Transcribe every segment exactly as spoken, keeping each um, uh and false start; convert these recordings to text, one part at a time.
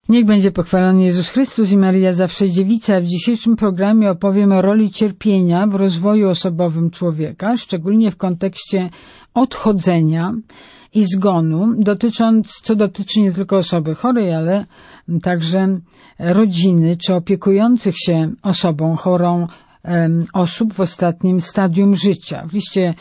Niech będzie pochwalony Jezus Chrystus i Maryja Zawsze Dziewica. W dzisiejszym programie opowiem o roli cierpienia w rozwoju osobowym człowieka, szczególnie w kontekście odchodzenia i zgonu, dotycząc, co dotyczy nie tylko osoby chorej, ale także rodziny czy opiekujących się osobą chorą um, osób w ostatnim stadium życia. W liście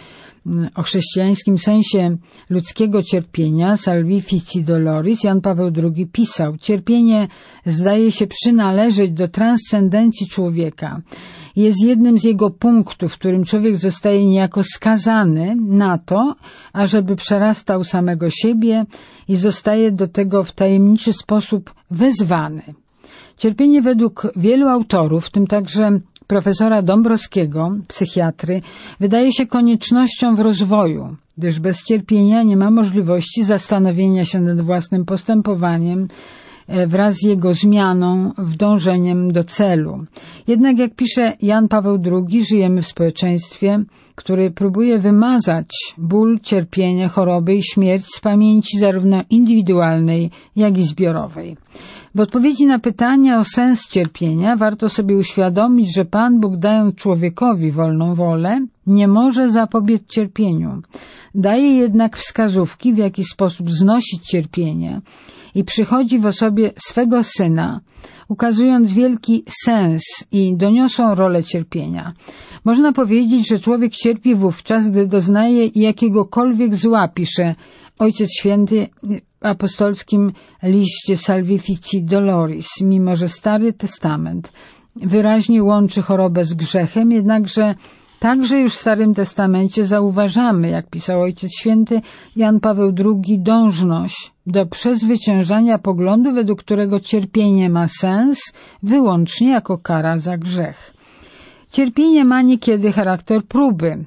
o chrześcijańskim sensie ludzkiego cierpienia Salvifici Doloris Jan Paweł drugi pisał: cierpienie zdaje się przynależeć do transcendencji człowieka. Jest jednym z jego punktów, w którym człowiek zostaje niejako skazany na to, ażeby przerastał samego siebie i zostaje do tego w tajemniczy sposób wezwany. Cierpienie według wielu autorów, w tym także profesora Dąbrowskiego, psychiatry, wydaje się koniecznością w rozwoju, gdyż bez cierpienia nie ma możliwości zastanowienia się nad własnym postępowaniem wraz z jego zmianą w dążeniem do celu. Jednak, jak pisze Jan Paweł drugi, żyjemy w społeczeństwie, które próbuje wymazać ból, cierpienie, choroby i śmierć z pamięci zarówno indywidualnej, jak i zbiorowej. W odpowiedzi na pytania o sens cierpienia warto sobie uświadomić, że Pan Bóg, dając człowiekowi wolną wolę, nie może zapobiec cierpieniu. Daje jednak wskazówki, w jaki sposób znosić cierpienie i przychodzi w osobie swego Syna, ukazując wielki sens i doniosłą rolę cierpienia. Można powiedzieć, że człowiek cierpi wówczas, gdy doznaje jakiegokolwiek zła, pisze Ojciec Święty w apostolskim liście Salvifici Doloris, mimo że Stary Testament wyraźnie łączy chorobę z grzechem, jednakże także już w Starym Testamencie zauważamy, jak pisał Ojciec Święty Jan Paweł drugi, dążność do przezwyciężania poglądu, według którego cierpienie ma sens wyłącznie jako kara za grzech. Cierpienie ma niekiedy charakter próby,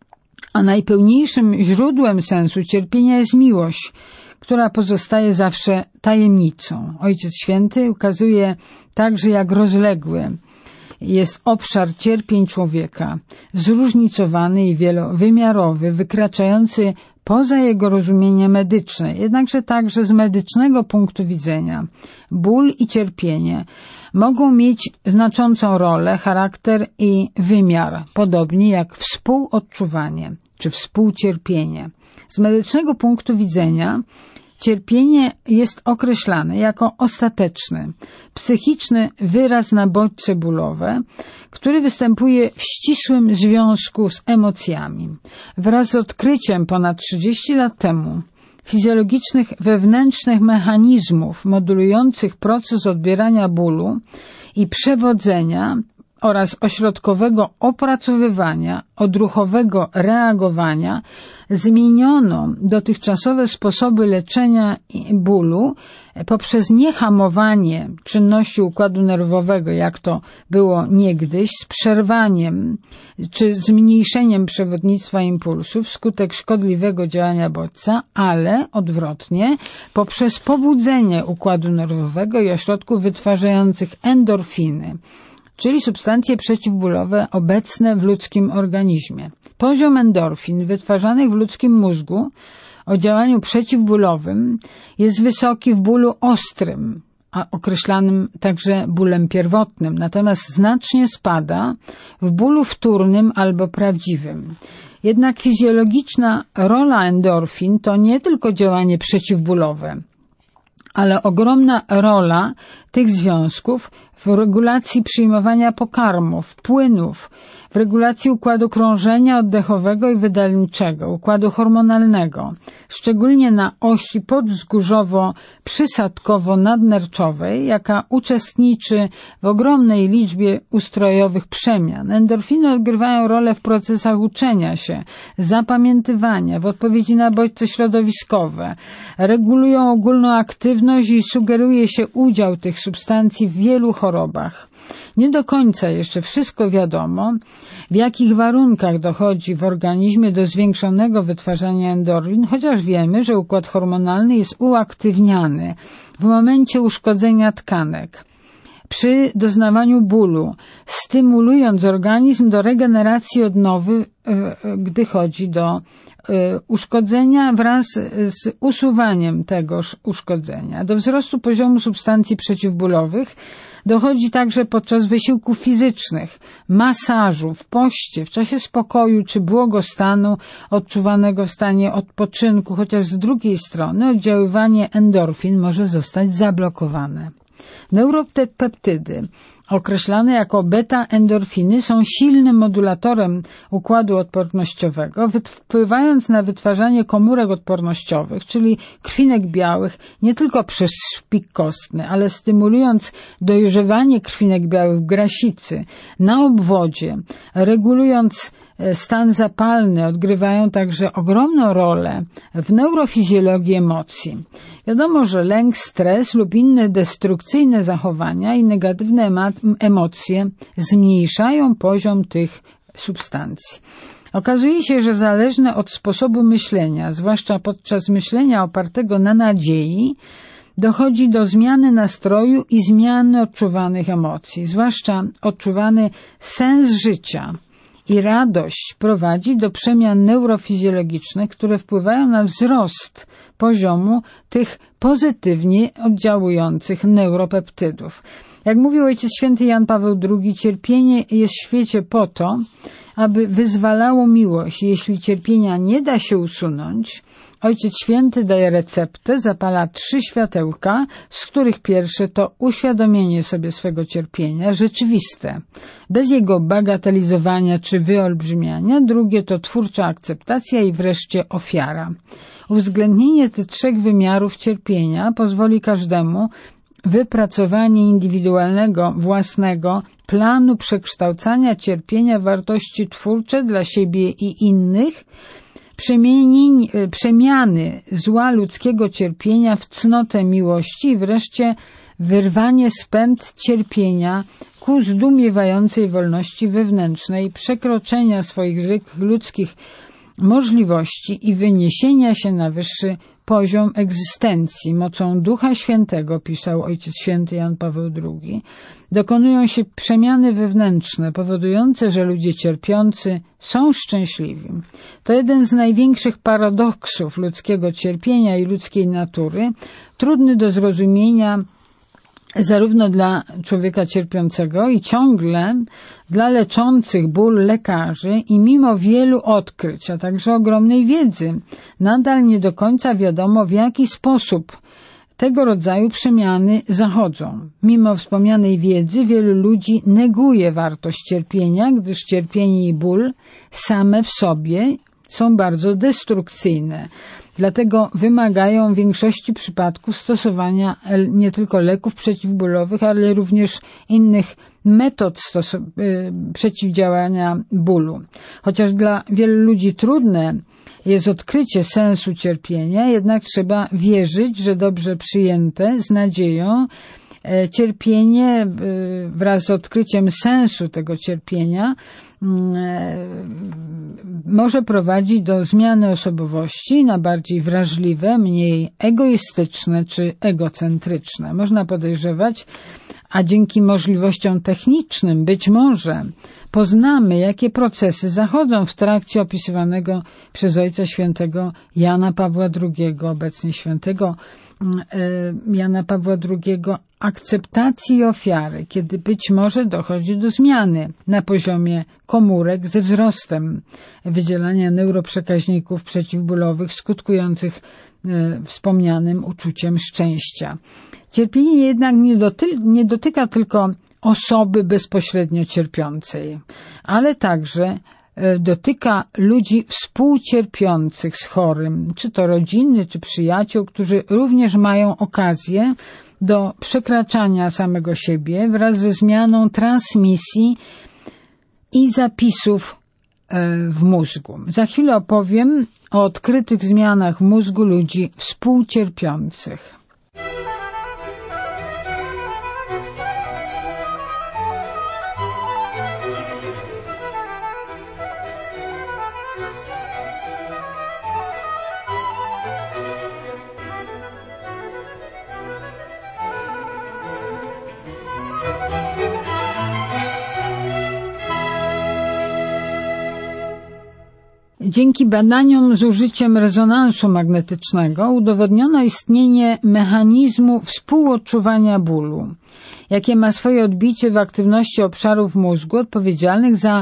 a najpełniejszym źródłem sensu cierpienia jest miłość, która pozostaje zawsze tajemnicą. Ojciec Święty ukazuje także, jak rozległy jest obszar cierpień człowieka, zróżnicowany i wielowymiarowy, wykraczający poza jego rozumienie medyczne, jednakże także z medycznego punktu widzenia. Ból i cierpienie mogą mieć znaczącą rolę, charakter i wymiar, podobnie jak współodczuwanie czy współcierpienie. Z medycznego punktu widzenia cierpienie jest określane jako ostateczny, psychiczny wyraz na bodźce bólowe, który występuje w ścisłym związku z emocjami. Wraz z odkryciem ponad trzydzieści lat temu fizjologicznych wewnętrznych mechanizmów modulujących proces odbierania bólu i przewodzenia oraz ośrodkowego opracowywania, odruchowego reagowania, zmieniono dotychczasowe sposoby leczenia bólu poprzez niehamowanie czynności układu nerwowego, jak to było niegdyś, z przerwaniem czy zmniejszeniem przewodnictwa impulsów wskutek szkodliwego działania bodźca, ale odwrotnie, poprzez pobudzenie układu nerwowego i ośrodków wytwarzających endorfiny, czyli substancje przeciwbólowe obecne w ludzkim organizmie. Poziom endorfin wytwarzanych w ludzkim mózgu o działaniu przeciwbólowym jest wysoki w bólu ostrym, a określanym także bólem pierwotnym, natomiast znacznie spada w bólu wtórnym albo prawdziwym. Jednak fizjologiczna rola endorfin to nie tylko działanie przeciwbólowe, ale ogromna rola tych związków w regulacji przyjmowania pokarmów, płynów, w regulacji układu krążenia oddechowego i wydalniczego, układu hormonalnego, szczególnie na osi podzgórzowo-przysadkowo-nadnerczowej, jaka uczestniczy w ogromnej liczbie ustrojowych przemian. Endorfiny odgrywają rolę w procesach uczenia się, zapamiętywania, w odpowiedzi na bodźce środowiskowe, regulują ogólną aktywność i sugeruje się udział tych substancji w wielu chorobach. Nie do końca jeszcze wszystko wiadomo, w jakich warunkach dochodzi w organizmie do zwiększonego wytwarzania endorfin, chociaż wiemy, że układ hormonalny jest uaktywniany w momencie uszkodzenia tkanek. przy doznawaniu bólu, stymulując organizm do regeneracji odnowy, gdy chodzi do uszkodzenia wraz z usuwaniem tegoż uszkodzenia. Do wzrostu poziomu substancji przeciwbólowych dochodzi także podczas wysiłków fizycznych, masażu, w poście, w czasie spokoju czy błogostanu odczuwanego w stanie odpoczynku, chociaż z drugiej strony oddziaływanie endorfin może zostać zablokowane. Neuropeptydy, określane jako beta-endorfiny, są silnym modulatorem układu odpornościowego, wpływając na wytwarzanie komórek odpornościowych, czyli krwinek białych, nie tylko przez szpik kostny, ale stymulując dojrzewanie krwinek białych w grasicy, na obwodzie, regulując stan zapalny, odgrywają także ogromną rolę w neurofizjologii emocji. Wiadomo, że lęk, stres lub inne destrukcyjne zachowania i negatywne emocje zmniejszają poziom tych substancji. Okazuje się, że zależne od sposobu myślenia, zwłaszcza podczas myślenia opartego na nadziei, dochodzi do zmiany nastroju i zmiany odczuwanych emocji, zwłaszcza odczuwany sens życia i radość prowadzi do przemian neurofizjologicznych, które wpływają na wzrost poziomu tych pozytywnie oddziałujących neuropeptydów. Jak mówił Ojciec Święty Jan Paweł drugi, cierpienie jest w świecie po to, aby wyzwalało miłość. Jeśli cierpienia nie da się usunąć, Ojciec Święty daje receptę, zapala trzy światełka, z których pierwsze to uświadomienie sobie swego cierpienia, rzeczywiste, bez jego bagatelizowania czy wyolbrzymiania, drugie to twórcza akceptacja i wreszcie ofiara. Uwzględnienie tych trzech wymiarów cierpienia pozwoli każdemu wypracowanie indywidualnego, własnego planu przekształcania cierpienia w wartości twórcze dla siebie i innych, przemiany zła ludzkiego cierpienia w cnotę miłości i wreszcie wyrwanie z pęd cierpienia ku zdumiewającej wolności wewnętrznej, przekroczenia swoich zwykłych ludzkich możliwości i wyniesienia się na wyższy poziom egzystencji. Mocą Ducha Świętego, pisał Ojciec Święty Jan Paweł drugi, dokonują się przemiany wewnętrzne, powodujące, że ludzie cierpiący są szczęśliwi. To jeden z największych paradoksów ludzkiego cierpienia i ludzkiej natury, trudny do zrozumienia zarówno dla człowieka cierpiącego i ciągle dla leczących ból lekarzy i mimo wielu odkryć, a także ogromnej wiedzy, nadal nie do końca wiadomo, w jaki sposób tego rodzaju przemiany zachodzą. Mimo wspomnianej wiedzy wielu ludzi neguje wartość cierpienia, gdyż cierpienie i ból same w sobie są bardzo destrukcyjne. Dlatego wymagają w większości przypadków stosowania nie tylko leków przeciwbólowych, ale również innych metod przeciwdziałania bólu. Chociaż dla wielu ludzi trudne jest odkrycie sensu cierpienia, jednak trzeba wierzyć, że dobrze przyjęte z nadzieją cierpienie wraz z odkryciem sensu tego cierpienia może prowadzić do zmiany osobowości na bardziej wrażliwe, mniej egoistyczne czy egocentryczne. Można podejrzewać, a dzięki możliwościom technicznym być może poznamy, jakie procesy zachodzą w trakcie opisywanego przez Ojca Świętego Jana Pawła drugiego, obecnie Świętego Jana Pawła drugiego, akceptacji i ofiary, kiedy być może dochodzi do zmiany na poziomie komórek ze wzrostem wydzielania neuroprzekaźników przeciwbólowych skutkujących e, wspomnianym uczuciem szczęścia. Cierpienie jednak nie, doty- nie dotyka tylko osoby bezpośrednio cierpiącej, ale także dotyka ludzi współcierpiących z chorym, czy to rodziny, czy przyjaciół, którzy również mają okazję do przekraczania samego siebie wraz ze zmianą transmisji i zapisów w mózgu. Za chwilę opowiem o odkrytych zmianach w mózgu ludzi współcierpiących. Dzięki badaniom z użyciem rezonansu magnetycznego udowodniono istnienie mechanizmu współodczuwania bólu, jakie ma swoje odbicie w aktywności obszarów mózgu odpowiedzialnych za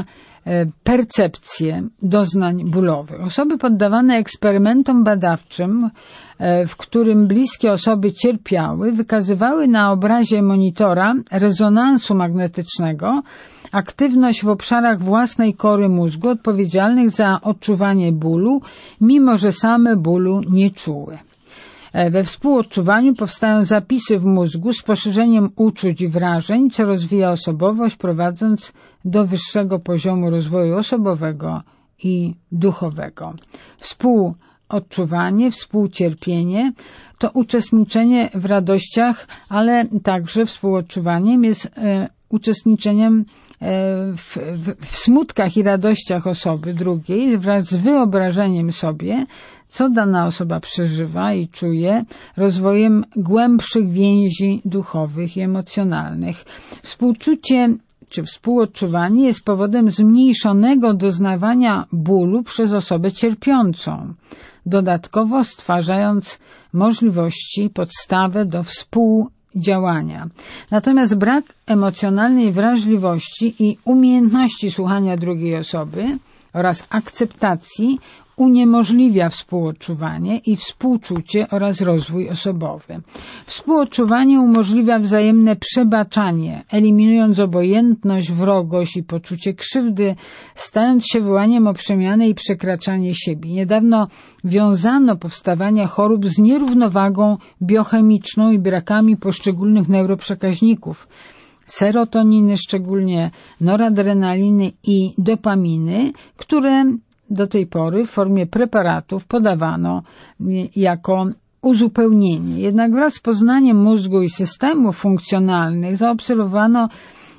percepcję doznań bólowych. Osoby poddawane eksperymentom badawczym, w którym bliskie osoby cierpiały, wykazywały na obrazie monitora rezonansu magnetycznego aktywność w obszarach własnej kory mózgu odpowiedzialnych za odczuwanie bólu, mimo że same bólu nie czuły. We współodczuwaniu powstają zapisy w mózgu z poszerzeniem uczuć i wrażeń, co rozwija osobowość, prowadząc do wyższego poziomu rozwoju osobowego i duchowego. Współodczuwanie, współcierpienie to uczestniczenie w radościach, ale także współodczuwaniem jest e, uczestniczeniem W, w, w smutkach i radościach osoby drugiej wraz z wyobrażeniem sobie, co dana osoba przeżywa i czuje, rozwojem głębszych więzi duchowych i emocjonalnych. Współczucie czy współodczuwanie jest powodem zmniejszonego doznawania bólu przez osobę cierpiącą, dodatkowo stwarzając możliwości, podstawę do współodczuwania. działania. Natomiast brak emocjonalnej wrażliwości i umiejętności słuchania drugiej osoby oraz akceptacji uniemożliwia współodczuwanie i współczucie oraz rozwój osobowy. Współodczuwanie umożliwia wzajemne przebaczanie, eliminując obojętność, wrogość i poczucie krzywdy, stając się wołaniem o przemianę i przekraczanie siebie. Niedawno wiązano powstawanie chorób z nierównowagą biochemiczną i brakami poszczególnych neuroprzekaźników. Serotoniny, szczególnie noradrenaliny i dopaminy, które do tej pory w formie preparatów podawano jako uzupełnienie. Jednak wraz z poznaniem mózgu i systemów funkcjonalnych zaobserwowano,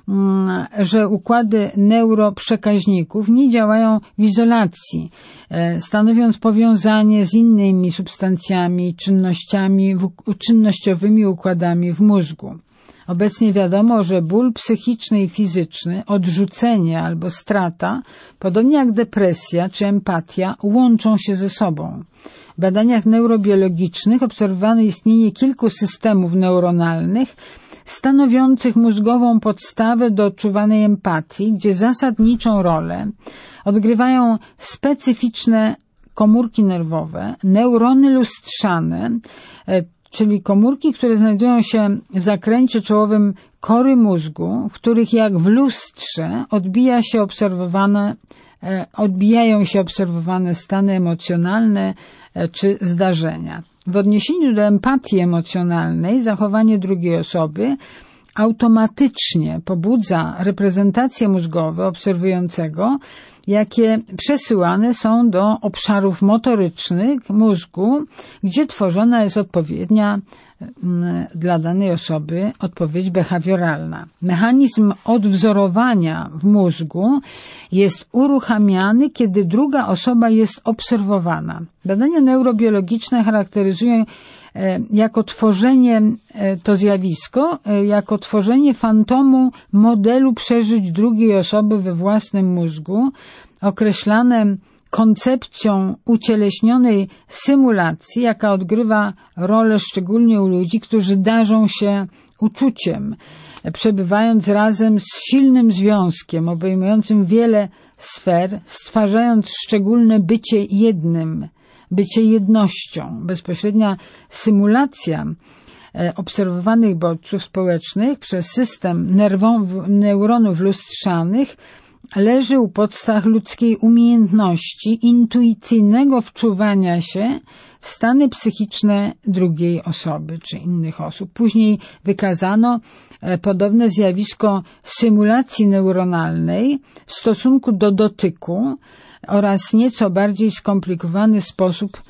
że układy neuroprzekaźników nie działają w izolacji, stanowiąc powiązanie z innymi substancjami, czynnościami, czynnościowymi układami w mózgu. Obecnie wiadomo, że ból psychiczny i fizyczny, odrzucenie albo strata, podobnie jak depresja czy empatia, łączą się ze sobą. W badaniach neurobiologicznych obserwowano istnienie kilku systemów neuronalnych stanowiących mózgową podstawę do odczuwanej empatii, gdzie zasadniczą rolę odgrywają specyficzne komórki nerwowe, neurony lustrzane, czyli komórki, które znajdują się w zakręcie czołowym kory mózgu, w których jak w lustrze odbija się obserwowane, odbijają się obserwowane stany emocjonalne czy zdarzenia. W odniesieniu do empatii emocjonalnej zachowanie drugiej osoby automatycznie pobudza reprezentacje mózgowe obserwującego, jakie przesyłane są do obszarów motorycznych mózgu, gdzie tworzona jest odpowiednia dla danej osoby odpowiedź behawioralna. Mechanizm odwzorowania w mózgu jest uruchamiany, kiedy druga osoba jest obserwowana. Badania neurobiologiczne charakteryzują jako tworzenie to zjawisko, jako tworzenie fantomu modelu przeżyć drugiej osoby we własnym mózgu, określane koncepcją ucieleśnionej symulacji, jaka odgrywa rolę szczególnie u ludzi, którzy darzą się uczuciem, przebywając razem z silnym związkiem obejmującym wiele sfer, stwarzając szczególne bycie jednym, bycie jednością. Bezpośrednia symulacja obserwowanych bodźców społecznych przez system nerwowy, neuronów lustrzanych leży u podstaw ludzkiej umiejętności intuicyjnego wczuwania się w stany psychiczne drugiej osoby czy innych osób. Później wykazano podobne zjawisko symulacji neuronalnej w stosunku do dotyku oraz nieco bardziej skomplikowany sposób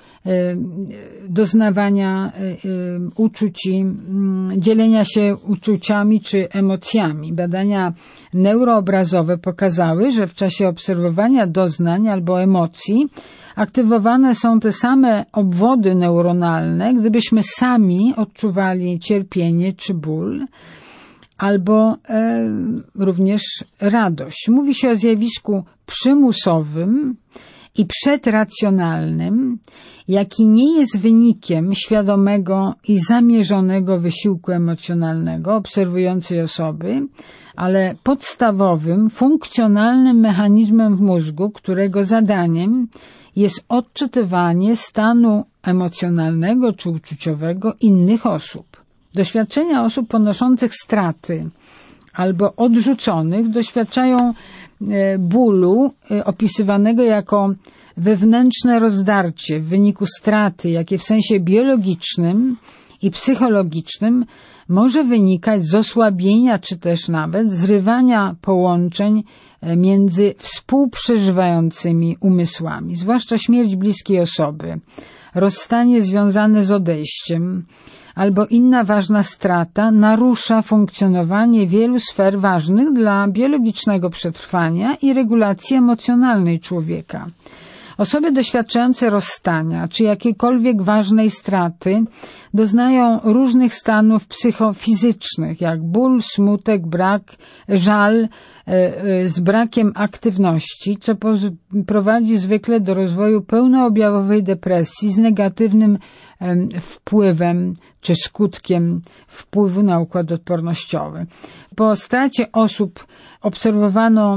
doznawania uczuć i dzielenia się uczuciami czy emocjami. Badania neuroobrazowe pokazały, że w czasie obserwowania doznań albo emocji aktywowane są te same obwody neuronalne, gdybyśmy sami odczuwali cierpienie czy ból, albo e, również radość. Mówi się o zjawisku przymusowym i przedracjonalnym, jaki nie jest wynikiem świadomego i zamierzonego wysiłku emocjonalnego obserwującej osoby, ale podstawowym, funkcjonalnym mechanizmem w mózgu, którego zadaniem jest odczytywanie stanu emocjonalnego czy uczuciowego innych osób. Doświadczenia osób ponoszących straty albo odrzuconych doświadczają bólu opisywanego jako wewnętrzne rozdarcie w wyniku straty, jakie w sensie biologicznym i psychologicznym może wynikać z osłabienia czy też nawet zrywania połączeń między współprzeżywającymi umysłami, zwłaszcza śmierć bliskiej osoby, rozstanie związane z odejściem albo inna ważna strata narusza funkcjonowanie wielu sfer ważnych dla biologicznego przetrwania i regulacji emocjonalnej człowieka. Osoby doświadczające rozstania czy jakiejkolwiek ważnej straty doznają różnych stanów psychofizycznych, jak ból, smutek, brak, żal z brakiem aktywności, co prowadzi zwykle do rozwoju pełnoobjawowej depresji z negatywnym wpływem czy skutkiem wpływu na układ odpornościowy. Po stracie osób obserwowano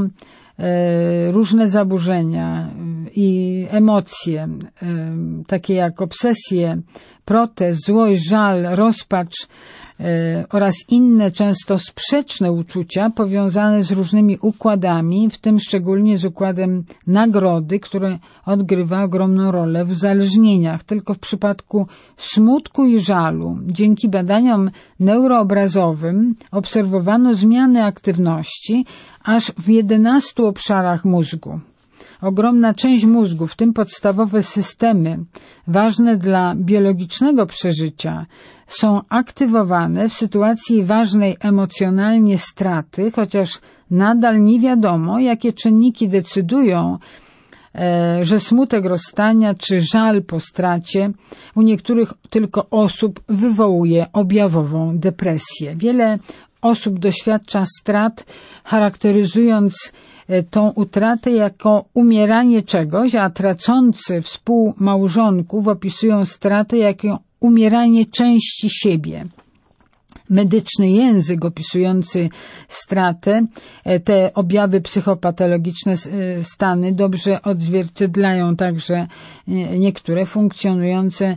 różne zaburzenia i emocje, takie jak obsesje, protest, złość, żal, rozpacz oraz inne często sprzeczne uczucia powiązane z różnymi układami, w tym szczególnie z układem nagrody, który odgrywa ogromną rolę w uzależnieniach. Tylko w przypadku smutku i żalu, dzięki badaniom neuroobrazowym obserwowano zmiany aktywności aż w jedenastu obszarach mózgu. Ogromna część mózgu, w tym podstawowe systemy ważne dla biologicznego przeżycia, są aktywowane w sytuacji ważnej emocjonalnie straty, chociaż nadal nie wiadomo, jakie czynniki decydują, e, że smutek rozstania czy żal po stracie u niektórych tylko osób wywołuje objawową depresję. Wiele osób doświadcza strat, charakteryzując tą utratę jako umieranie czegoś, a tracący współmałżonków opisują stratę jako umieranie części siebie. Medyczny język opisujący stratę, te objawy psychopatologiczne stany dobrze odzwierciedlają także niektóre funkcjonujące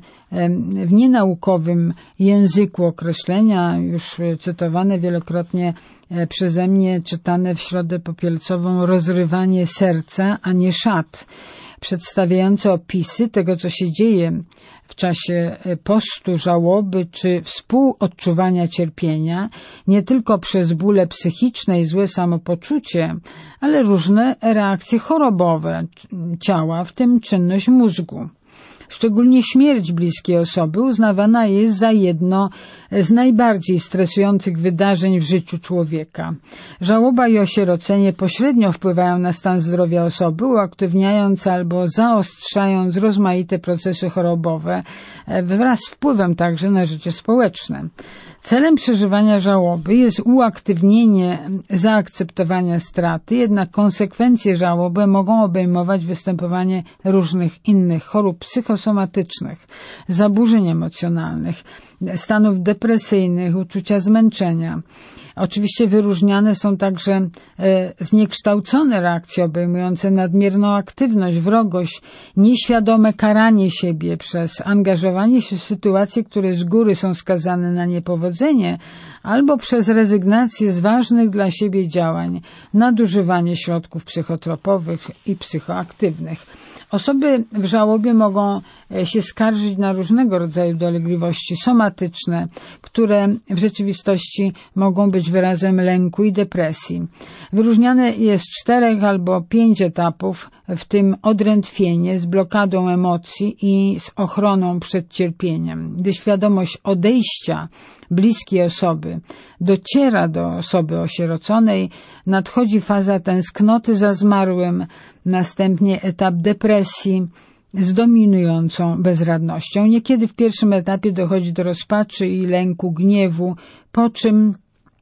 w nienaukowym języku określenia, już cytowane wielokrotnie przeze mnie, czytane w Środę Popielcową, rozrywanie serca, a nie szat, przedstawiające opisy tego, co się dzieje w czasie postu, żałoby czy współodczuwania cierpienia, nie tylko przez bóle psychiczne i złe samopoczucie, ale różne reakcje chorobowe ciała, w tym czynność mózgu. Szczególnie śmierć bliskiej osoby uznawana jest za jedno z najbardziej stresujących wydarzeń w życiu człowieka. Żałoba i osierocenie pośrednio wpływają na stan zdrowia osoby, uaktywniając albo zaostrzając rozmaite procesy chorobowe, wraz z wpływem także na życie społeczne. Celem przeżywania żałoby jest uaktywnienie zaakceptowania straty, jednak konsekwencje żałoby mogą obejmować występowanie różnych innych chorób psychosomatycznych, zaburzeń emocjonalnych, stanów depresyjnych, uczucia zmęczenia. Oczywiście wyróżniane są także e, zniekształcone reakcje obejmujące nadmierną aktywność, wrogość, nieświadome karanie siebie przez angażowanie się w sytuacje, które z góry są skazane na niepowodzenie, albo przez rezygnację z ważnych dla siebie działań, nadużywanie środków psychotropowych i psychoaktywnych. Osoby w żałobie mogą się skarżyć na różnego rodzaju dolegliwości somatyczne, które w rzeczywistości mogą być wyrazem lęku i depresji. Wyróżniane jest czterech albo pięć etapów, w tym odrętwienie z blokadą emocji i z ochroną przed cierpieniem. Gdy świadomość odejścia bliskiej osoby dociera do osoby osieroconej, nadchodzi faza tęsknoty za zmarłym, następnie etap depresji z dominującą bezradnością. Niekiedy w pierwszym etapie dochodzi do rozpaczy i lęku, gniewu, po czym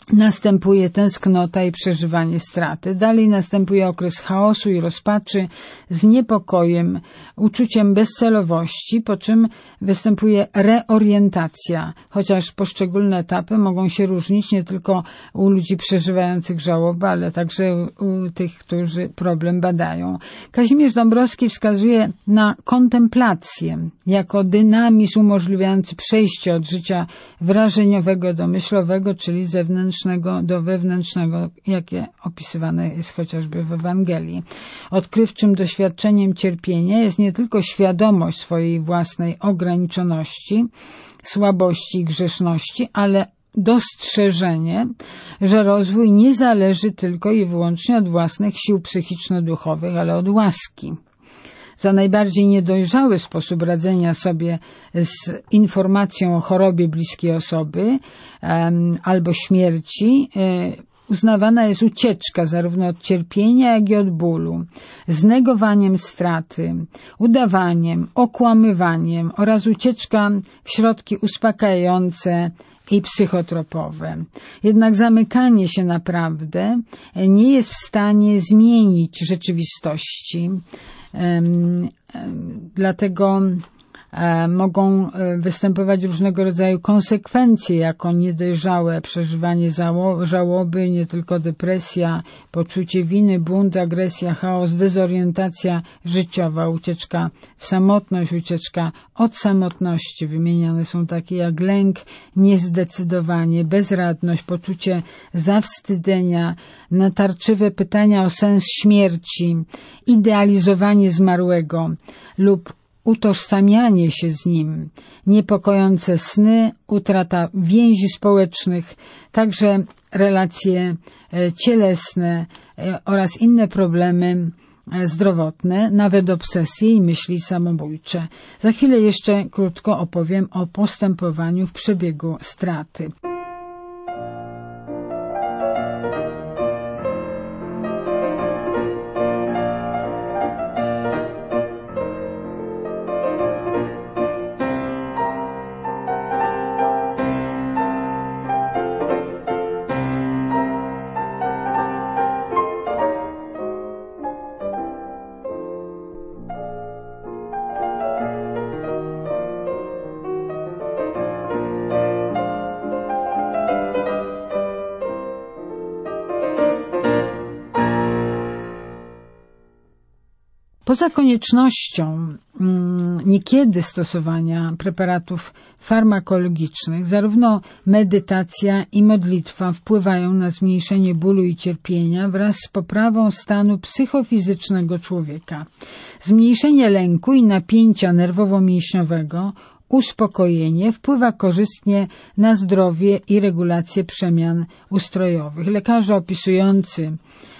Następuje tęsknota i przeżywanie straty. Dalej następuje okres chaosu i rozpaczy z niepokojem, uczuciem bezcelowości, po czym występuje reorientacja, chociaż poszczególne etapy mogą się różnić nie tylko u ludzi przeżywających żałobę, ale także u, u tych, którzy problem badają. Kazimierz Dąbrowski wskazuje na kontemplację jako dynamizm umożliwiający przejście od życia wrażeniowego do myślowego, czyli zewnętrznego do wewnętrznego, jakie opisywane jest chociażby w Ewangelii. Odkrywczym doświadczeniem cierpienia jest nie tylko świadomość swojej własnej ograniczoności, słabości i grzeszności, ale dostrzeżenie, że rozwój nie zależy tylko i wyłącznie od własnych sił psychiczno-duchowych, ale od łaski. Za najbardziej niedojrzały sposób radzenia sobie z informacją o chorobie bliskiej osoby um, albo śmierci um, uznawana jest ucieczka zarówno od cierpienia, jak i od bólu, z negowaniem straty, udawaniem, okłamywaniem oraz ucieczka w środki uspokajające i psychotropowe. Jednak zamykanie się naprawdę nie jest w stanie zmienić rzeczywistości. Um, um, dlatego um, mogą występować różnego rodzaju konsekwencje, jako niedojrzałe przeżywanie żałoby, nie tylko depresja, poczucie winy, bunt, agresja, chaos, dezorientacja życiowa, ucieczka w samotność, ucieczka od samotności. Wymieniane są takie jak lęk, niezdecydowanie, bezradność, poczucie zawstydzenia, natarczywe pytania o sens śmierci, idealizowanie zmarłego lub utożsamianie się z nim, niepokojące sny, utrata więzi społecznych, także relacje cielesne oraz inne problemy zdrowotne, nawet obsesje i myśli samobójcze. Za chwilę jeszcze krótko opowiem o postępowaniu w przebiegu straty. Poza koniecznością mm, niekiedy stosowania preparatów farmakologicznych, zarówno medytacja i modlitwa wpływają na zmniejszenie bólu i cierpienia wraz z poprawą stanu psychofizycznego człowieka. Zmniejszenie lęku i napięcia nerwowo-mięśniowego, uspokojenie wpływa korzystnie na zdrowie i regulację przemian ustrojowych. Lekarze opisujący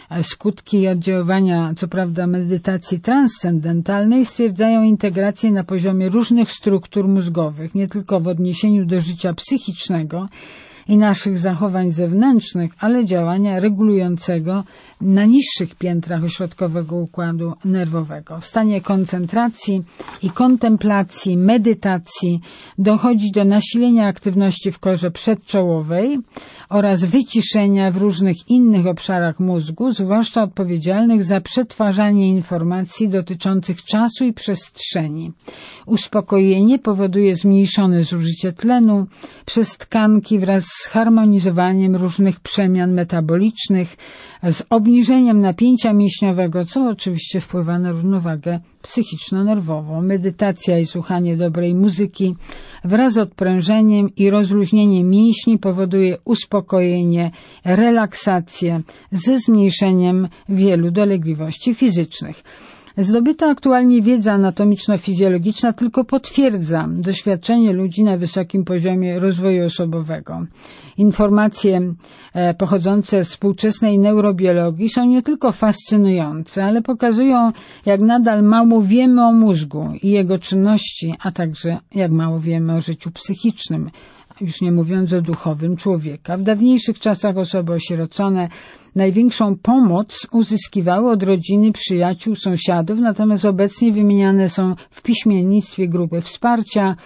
skutki oddziaływania, co prawda, medytacji transcendentalnej stwierdzają integrację na poziomie różnych struktur mózgowych, nie tylko w odniesieniu do życia psychicznego i naszych zachowań zewnętrznych, ale działania regulującego na niższych piętrach ośrodkowego układu nerwowego. W stanie koncentracji i kontemplacji, medytacji dochodzi do nasilenia aktywności w korze przedczołowej oraz wyciszenia w różnych innych obszarach mózgu, zwłaszcza odpowiedzialnych za przetwarzanie informacji dotyczących czasu i przestrzeni. Uspokojenie powoduje zmniejszone zużycie tlenu przez tkanki wraz z harmonizowaniem różnych przemian metabolicznych, z obniżeniem napięcia mięśniowego, co oczywiście wpływa na równowagę psychiczno-nerwową. Medytacja i słuchanie dobrej muzyki wraz z odprężeniem i rozluźnieniem mięśni powoduje uspokojenie, relaksację ze zmniejszeniem wielu dolegliwości fizycznych. Zdobyta aktualnie wiedza anatomiczno-fizjologiczna tylko potwierdza doświadczenie ludzi na wysokim poziomie rozwoju osobowego. Informacje pochodzące z współczesnej neurobiologii są nie tylko fascynujące, ale pokazują, jak nadal mało wiemy o mózgu i jego czynności, a także jak mało wiemy o życiu psychicznym, już nie mówiąc o duchowym człowieka. W dawniejszych czasach osoby osierocone największą pomoc uzyskiwały od rodziny, przyjaciół, sąsiadów, natomiast obecnie wymieniane są w piśmiennictwie grupy wsparcia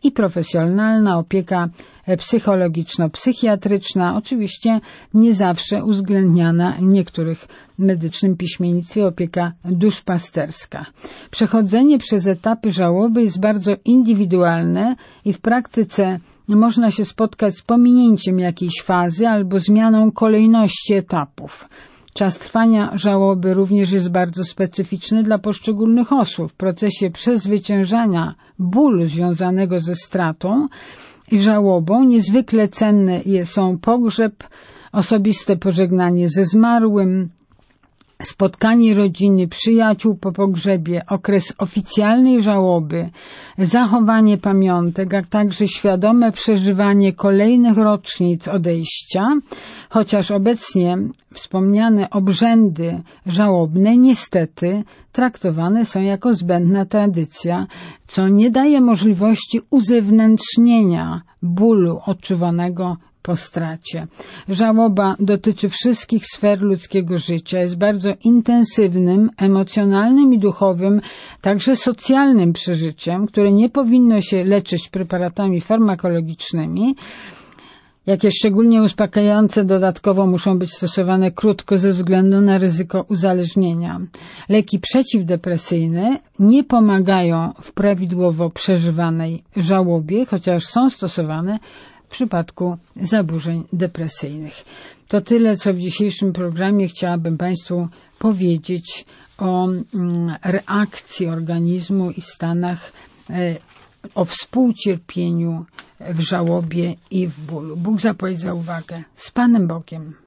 i profesjonalna opieka psychologiczno-psychiatryczna, oczywiście nie zawsze uwzględniana w niektórych medycznym piśmiennictwie opieka duszpasterska. Przechodzenie przez etapy żałoby jest bardzo indywidualne i w praktyce można się spotkać z pominięciem jakiejś fazy albo zmianą kolejności etapów. Czas trwania żałoby również jest bardzo specyficzny dla poszczególnych osób. W procesie przezwyciężania bólu związanego ze stratą i żałobą niezwykle cenne są pogrzeb, osobiste pożegnanie ze zmarłym, spotkanie rodziny, przyjaciół po pogrzebie, okres oficjalnej żałoby, zachowanie pamiątek, a także świadome przeżywanie kolejnych rocznic odejścia, chociaż obecnie wspomniane obrzędy żałobne niestety traktowane są jako zbędna tradycja, co nie daje możliwości uzewnętrznienia bólu odczuwanego po stracie. Żałoba dotyczy wszystkich sfer ludzkiego życia, jest bardzo intensywnym, emocjonalnym i duchowym, także socjalnym przeżyciem, które nie powinno się leczyć preparatami farmakologicznymi, jakie szczególnie uspokajające dodatkowo muszą być stosowane krótko ze względu na ryzyko uzależnienia. Leki przeciwdepresyjne nie pomagają w prawidłowo przeżywanej żałobie, chociaż są stosowane w przypadku zaburzeń depresyjnych. To tyle, co w dzisiejszym programie chciałabym Państwu powiedzieć o reakcji organizmu i stanach, o współcierpieniu w żałobie i w bólu. Bóg zapłać za uwagę. Z Panem Bogiem.